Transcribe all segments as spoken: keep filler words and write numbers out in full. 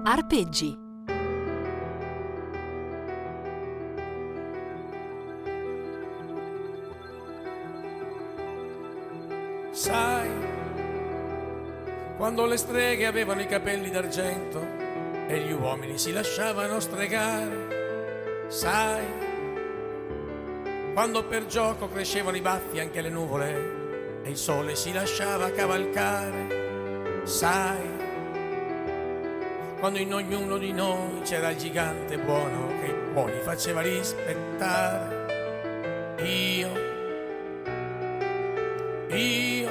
Arpeggi. Sai, quando le streghe avevano i capelli d'argento e gli uomini si lasciavano stregare. Sai, quando per gioco crescevano i baffi anche alle nuvole e il sole si lasciava cavalcare. Sai, quando in ognuno di noi c'era il gigante buono che i buoni faceva rispettare. Io Io,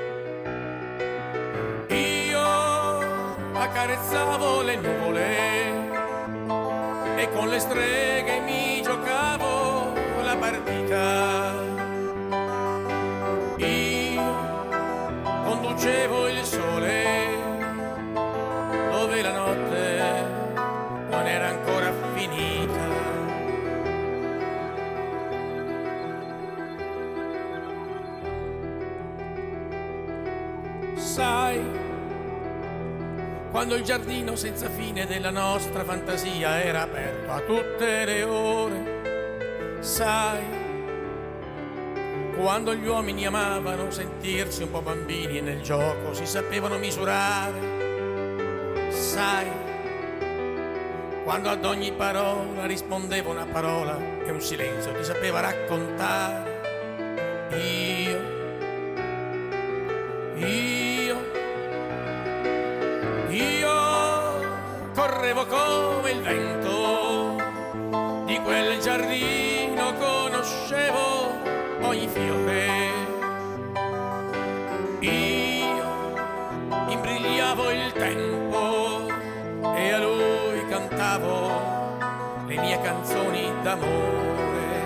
io accarezzavo le nuvole e con le streghe mi giocavo la partita. Io conducevo il sole dove la notte non era ancora finita. Sai, quando il giardino senza fine della nostra fantasia era aperto a tutte le ore. Sai, quando gli uomini amavano sentirsi un po' bambini e nel gioco si sapevano misurare. Sai, quando ad ogni parola rispondeva una parola e un silenzio ti sapeva raccontare. Io, io Io correvo come il vento, di quel giardino conoscevo ogni fiore. Io imbrigliavo il tempo e a lui cantavo le mie canzoni d'amore.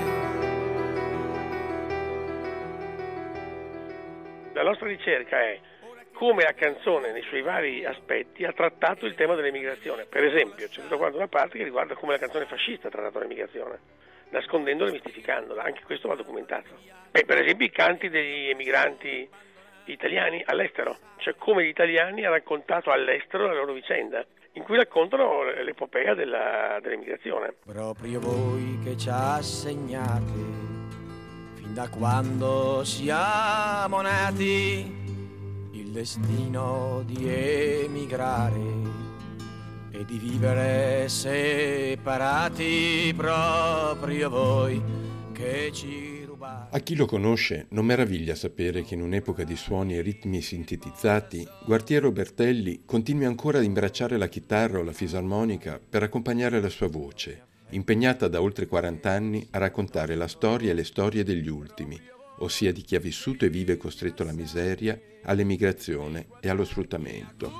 La nostra ricerca è come la canzone nei suoi vari aspetti ha trattato il tema dell'emigrazione. Per esempio, c'è tutta quanta una parte che riguarda come la canzone fascista ha trattato l'emigrazione, nascondendola e mistificandola. Anche questo va documentato. Beh, per esempio i canti degli emigranti italiani all'estero, cioè come gli italiani hanno raccontato all'estero la loro vicenda, in cui raccontano l'epopea della, dell'emigrazione. Proprio voi che ci assegnate fin da quando siamo nati il destino di emigrare e di vivere separati, proprio voi che ci rubate. A chi lo conosce non meraviglia sapere che in un'epoca di suoni e ritmi sintetizzati Gualtiero Bertelli continui ancora ad imbracciare la chitarra o la fisarmonica per accompagnare la sua voce, impegnata da oltre quaranta anni a raccontare la storia e le storie degli ultimi, ossia di chi ha vissuto e vive costretto alla miseria, all'emigrazione e allo sfruttamento.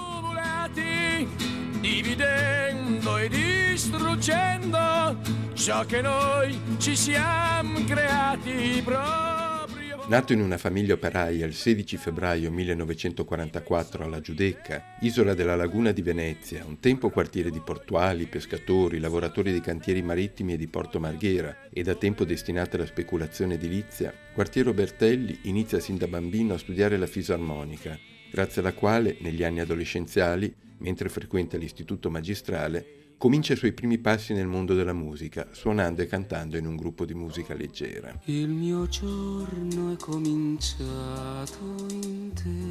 Dividendo e distruggendo ciò che noi ci siamo creati proprio. Nato in una famiglia operaia il sedici febbraio millenovecentoquarantaquattro alla Giudecca, isola della laguna di Venezia, un tempo quartiere di portuali, pescatori, lavoratori dei cantieri marittimi e di Porto Marghera e da tempo destinata alla speculazione edilizia, Gualtiero Bertelli inizia sin da bambino a studiare la fisarmonica, grazie alla quale, negli anni adolescenziali, mentre frequenta l'istituto magistrale, comincia i suoi primi passi nel mondo della musica, suonando e cantando in un gruppo di musica leggera. Il mio giorno è cominciato in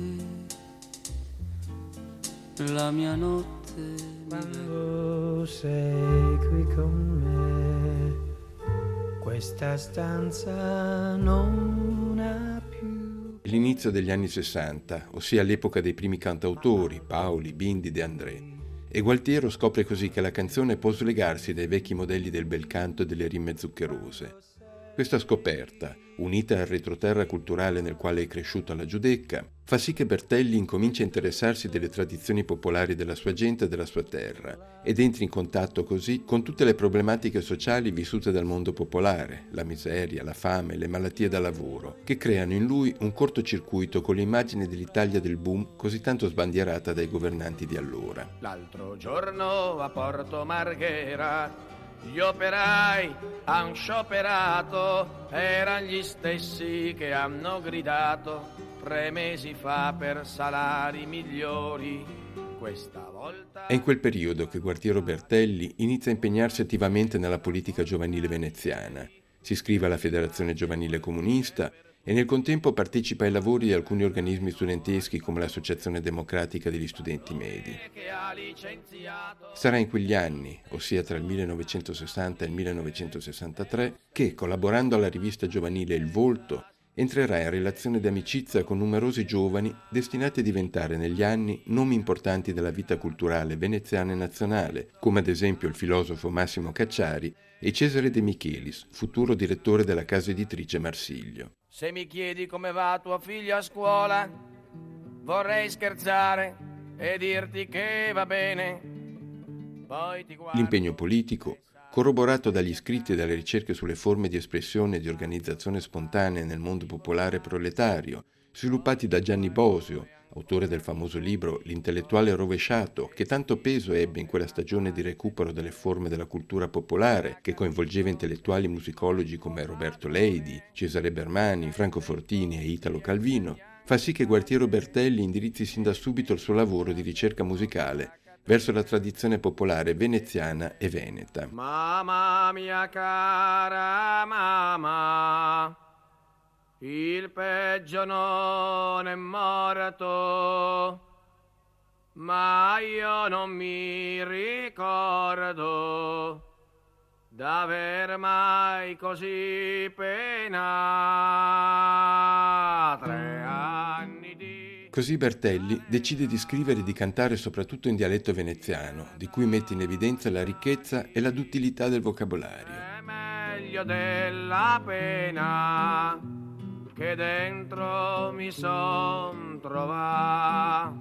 te, la mia notte quando sei qui con me, questa stanza non ha più. L'inizio degli anni sessanta, ossia l'epoca dei primi cantautori, Paoli, Bindi, De André. E Gualtiero scopre così che la canzone può slegarsi dai vecchi modelli del bel canto e delle rime zuccherose. Questa scoperta, unita al retroterra culturale nel quale è cresciuto alla Giudecca, fa sì che Bertelli incominci a interessarsi delle tradizioni popolari della sua gente e della sua terra ed entri in contatto così con tutte le problematiche sociali vissute dal mondo popolare, la miseria, la fame, le malattie da lavoro, che creano in lui un cortocircuito con l'immagine dell'Italia del boom così tanto sbandierata dai governanti di allora. L'altro giorno a Porto Marghera gli operai han scioperato, erano gli stessi che hanno gridato tre mesi fa per salari migliori. Questa volta È in quel periodo che Gualtiero Bertelli inizia a impegnarsi attivamente nella politica giovanile veneziana. Si iscrive alla Federazione Giovanile Comunista e nel contempo partecipa ai lavori di alcuni organismi studenteschi come l'Associazione Democratica degli Studenti Medi. Sarà in quegli anni, ossia tra il millenovecentosessanta e il millenovecentosessantatré, che, collaborando alla rivista giovanile Il Volto, entrerà in relazione di amicizia con numerosi giovani destinati a diventare negli anni nomi importanti della vita culturale veneziana e nazionale, come ad esempio il filosofo Massimo Cacciari e Cesare De Michelis, futuro direttore della casa editrice Marsilio. Se mi chiedi come va tuo figlio a scuola, vorrei scherzare e dirti che va bene. Poi ti guardo... L'impegno politico, corroborato dagli scritti e dalle ricerche sulle forme di espressione e di organizzazione spontanea nel mondo popolare proletario, sviluppati da Gianni Bosio, autore del famoso libro L'intellettuale rovesciato, che tanto peso ebbe in quella stagione di recupero delle forme della cultura popolare, che coinvolgeva intellettuali musicologi come Roberto Leidi, Cesare Bermani, Franco Fortini e Italo Calvino, fa sì che Gualtiero Bertelli indirizzi sin da subito il suo lavoro di ricerca musicale verso la tradizione popolare veneziana e veneta. Mamma mia cara mamma, il peggio non è morto, ma io non mi ricordo d'aver mai così pena. Tre anni di... Così Bertelli decide di scrivere e di cantare soprattutto in dialetto veneziano, di cui mette in evidenza la ricchezza e la duttilità del vocabolario. È meglio della pena che dentro mi son trovato.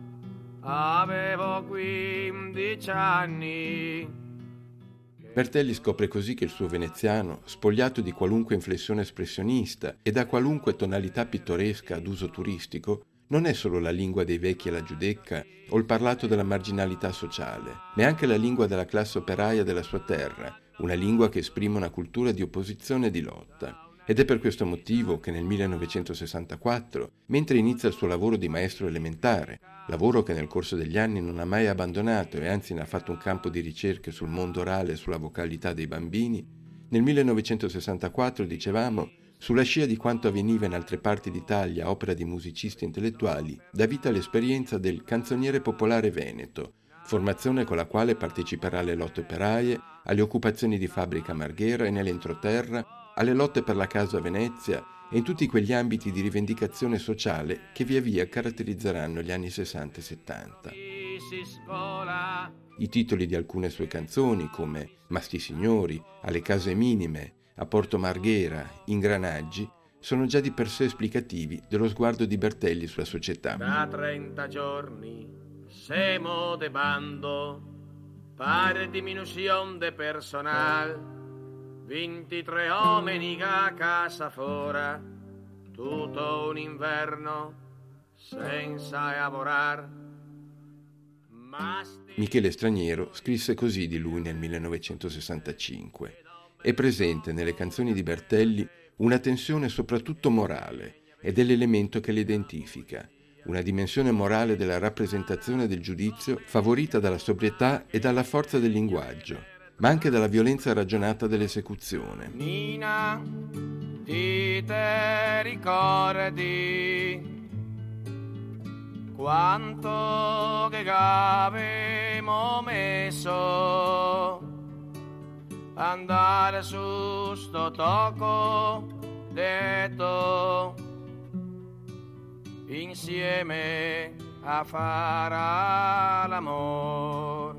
Avevo quindici anni. Bertelli scopre così che il suo veneziano, spogliato di qualunque inflessione espressionista e da qualunque tonalità pittoresca ad uso turistico, non è solo la lingua dei vecchi e la giudecca o il parlato della marginalità sociale, ma è anche la lingua della classe operaia della sua terra, una lingua che esprime una cultura di opposizione e di lotta. Ed è per questo motivo che nel millenovecentosessantaquattro, mentre inizia il suo lavoro di maestro elementare, lavoro che nel corso degli anni non ha mai abbandonato e anzi ne ha fatto un campo di ricerche sul mondo orale e sulla vocalità dei bambini, nel millenovecentosessantaquattro, dicevamo, sulla scia di quanto avveniva in altre parti d'Italia, opera di musicisti intellettuali, dà vita all'esperienza del canzoniere popolare veneto, formazione con la quale parteciperà alle lotte operaie, alle occupazioni di fabbrica a Marghera e nell'entroterra, alle lotte per la casa a Venezia e in tutti quegli ambiti di rivendicazione sociale che via via caratterizzeranno gli anni sessanta e settanta. I titoli di alcune sue canzoni, come Ma sti signori, Alle case minime, A Porto Marghera, Ingranaggi, sono già di per sé esplicativi dello sguardo di Bertelli sulla società. Da trenta giorni siamo de bando, pare diminuzione de personal, ventitré uomini a casa fora, tutto un inverno senza lavorar. Michele Straniero scrisse così di lui nel millenovecentosessantacinque. È presente nelle canzoni di Bertelli una tensione soprattutto morale ed è l'elemento che le identifica, una dimensione morale della rappresentazione del giudizio favorita dalla sobrietà e dalla forza del linguaggio, ma anche dalla violenza ragionata dell'esecuzione. Nina, ti te ricordi quanto che avevamo messo andare su sto tocco detto insieme a fare l'amor,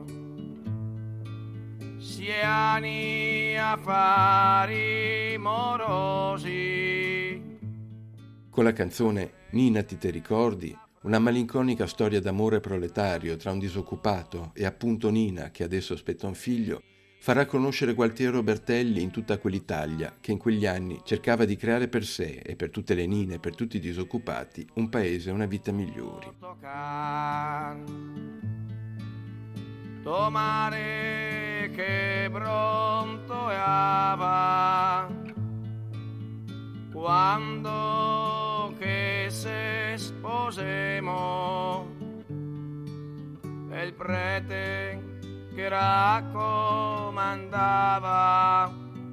siani affari morosi. Con la canzone Nina ti te ricordi, una malinconica storia d'amore proletario tra un disoccupato e appunto Nina, che adesso aspetta un figlio, farà conoscere Gualtiero Bertelli in tutta quell'Italia che in quegli anni cercava di creare per sé e per tutte le nine e per tutti i disoccupati un paese e una vita migliori. Tomare che pronto ava quando che se sposemo il prete che raccomandava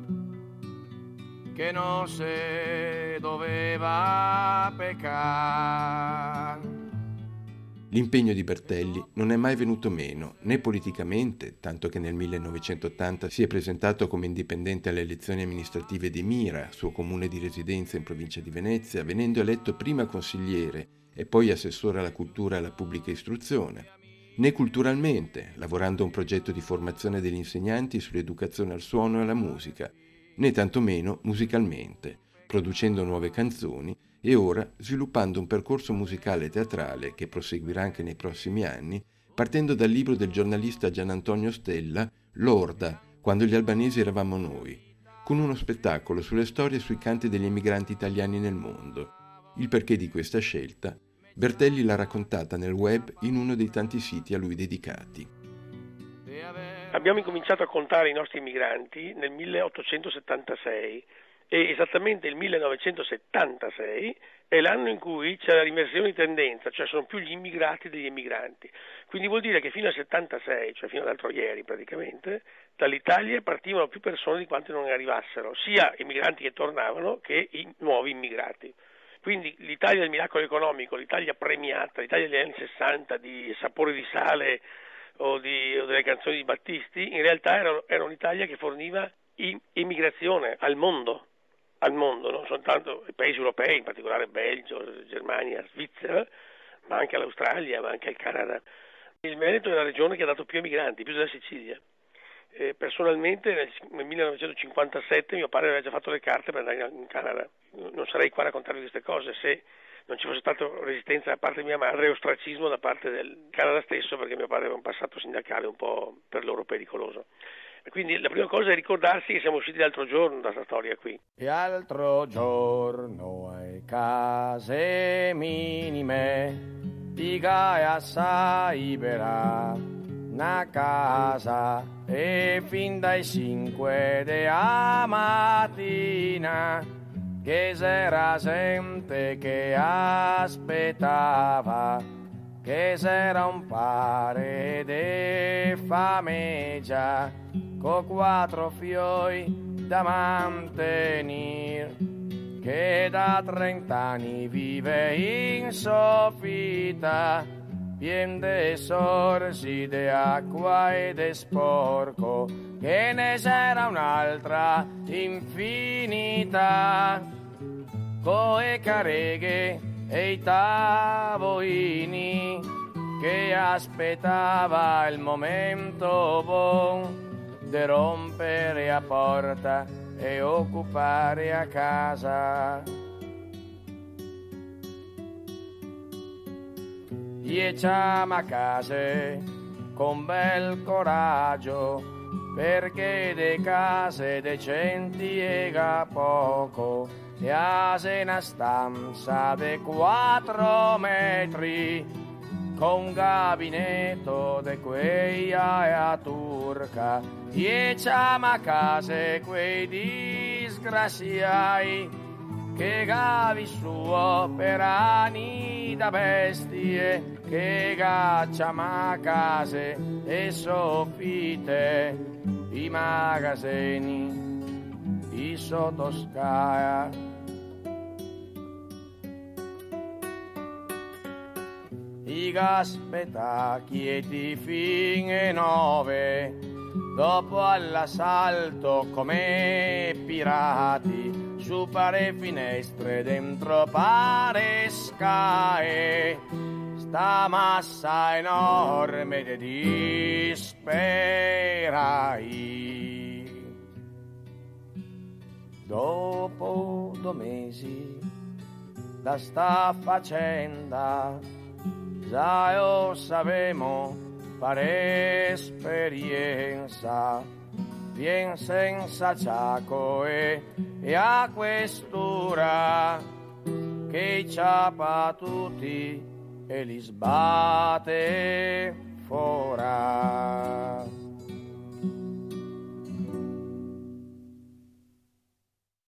che non si doveva peccare. L'impegno di Bertelli non è mai venuto meno, né politicamente, tanto che nel millenovecentottanta si è presentato come indipendente alle elezioni amministrative di Mira, suo comune di residenza in provincia di Venezia, venendo eletto prima consigliere e poi assessore alla cultura e alla pubblica istruzione, né culturalmente, lavorando a un progetto di formazione degli insegnanti sull'educazione al suono e alla musica, né tantomeno musicalmente, producendo nuove canzoni e ora sviluppando un percorso musicale e teatrale che proseguirà anche nei prossimi anni, partendo dal libro del giornalista Gianantonio Stella, Lorda, quando gli albanesi eravamo noi, con uno spettacolo sulle storie e sui canti degli emigranti italiani nel mondo. Il perché di questa scelta, Bertelli l'ha raccontata nel web in uno dei tanti siti a lui dedicati. Abbiamo incominciato a contare i nostri immigranti nel milleottocentosettantasei e esattamente il millenovecentosettantasei è l'anno in cui c'è la riversione di tendenza, cioè sono più gli immigrati degli emigranti. Quindi vuol dire che fino al settantasei, cioè fino ad l'altro ieri praticamente, dall'Italia partivano più persone di quante non arrivassero, sia immigranti che tornavano che i nuovi immigrati. Quindi l'Italia del miracolo economico, l'Italia premiata, l'Italia degli anni sessanta di Sapore di sale o, di, o delle canzoni di Battisti, in realtà era, era un'Italia che forniva immigrazione al mondo. al mondo, non soltanto ai paesi europei, in particolare Belgio, Germania, Svizzera, ma anche all'Australia, ma anche al Canada. Il Veneto è la regione che ha dato più emigranti, più della Sicilia. Eh, personalmente nel, nel millenovecentocinquantasette mio padre aveva già fatto le carte per andare in Canada. Non sarei qua a raccontarvi queste cose se non ci fosse stata resistenza da parte di mia madre e ostracismo da parte del Canada stesso, perché mio padre aveva un passato sindacale un po' per loro pericoloso. Quindi la prima cosa è ricordarsi che siamo usciti l'altro giorno da questa storia qui. E altro giorno ai case minime, piga e assai verà, una casa e fin dai cinque della mattina, che s'era gente che aspettava, che s'era un pare de fameggia, con quattro fioi da mantenere, che da trent'anni vive in soffitta, pien de sorsi de acqua e de sporco, che ne c'era un'altra infinita, coe careghe e i tavolini, che aspettava il momento buon de rompere a porta e occupare a casa. Ieciamo a case con bel coraggio, perché de case decenti ega poco, e ase una stanza de quattro metri, con gabinetto de quei a turca, ieciamo a case quei disgraziai, che gavi suo per anni da bestie, che gacciamo a case e soffitte, i magazzini, i sottoscaia. I gaspetta quieti fine nove, dopo all'assalto come pirati, su pare finestre dentro pare scae, sta massa enorme de disperai. Dopo due mesi da sta faccenda, già lo sapemo per esperienza, vien senza ciaco e, e a quest'ora che i ciapa tutti e li sbatte fora.